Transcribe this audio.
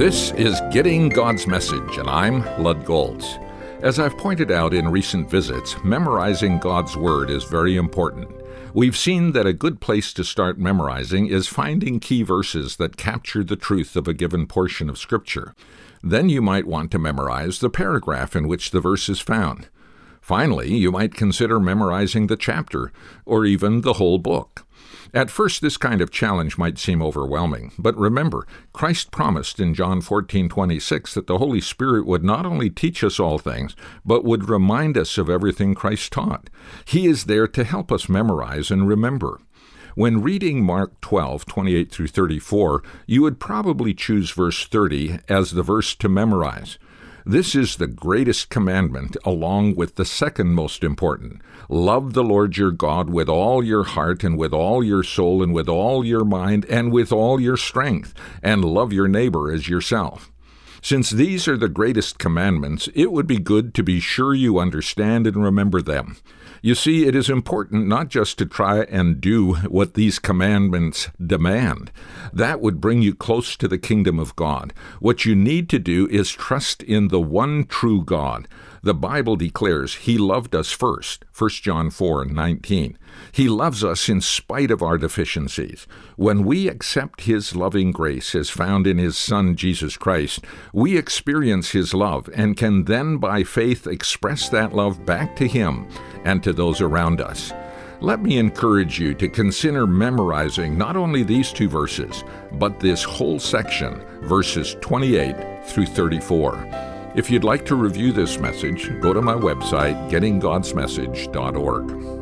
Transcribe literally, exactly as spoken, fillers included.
This is Getting God's Message, and I'm Lud Goltz. As I've pointed out in recent visits, memorizing God's Word is very important. We've seen that a good place to start memorizing is finding key verses that capture the truth of a given portion of Scripture. Then you might want to memorize the paragraph in which the verse is found. Finally, you might consider memorizing the chapter, or even the whole book. At first, this kind of challenge might seem overwhelming, but remember, Christ promised in John fourteen twenty-six that the Holy Spirit would not only teach us all things, but would remind us of everything Christ taught. He is there to help us memorize and remember. When reading Mark twelve twenty-eight through thirty-four, you would probably choose verse thirty as the verse to memorize. This is the greatest commandment, along with the second most important. Love the Lord your God with all your heart and with all your soul and with all your mind and with all your strength, and love your neighbor as yourself. Since these are the greatest commandments, it would be good to be sure you understand and remember them. You see, it is important not just to try and do what these commandments demand. That would bring you close to the kingdom of God. What you need to do is trust in the one true God. The Bible declares He loved us first, First John four nineteen. He loves us in spite of our deficiencies. When we accept His loving grace as found in His Son, Jesus Christ, we experience His love and can then by faith express that love back to Him and to those around us. Let me encourage you to consider memorizing not only these two verses, but this whole section, verses twenty-eight through thirty-four. If you'd like to review this message, go to my website, getting gods message dot org.